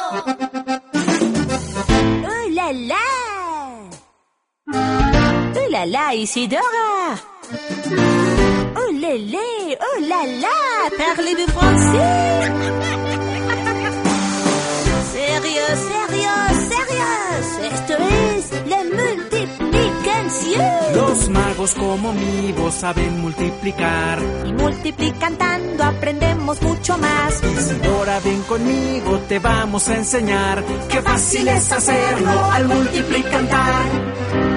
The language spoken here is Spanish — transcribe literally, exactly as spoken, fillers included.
¡Oh, la, la! ¡Oh, la, la, Isidora! ¡Oh, lé, lé! ¡Oh, la, la! Parlez-vous français? ¡Sérieux, sérieux, sérieux! Esto es la multiplicación. Los magos como mi voz saben multiplicar. Y multiplicando aprendemos mucho más. Isidora, ven conmigo, te vamos a enseñar. Qué fácil es hacerlo al multiplicar.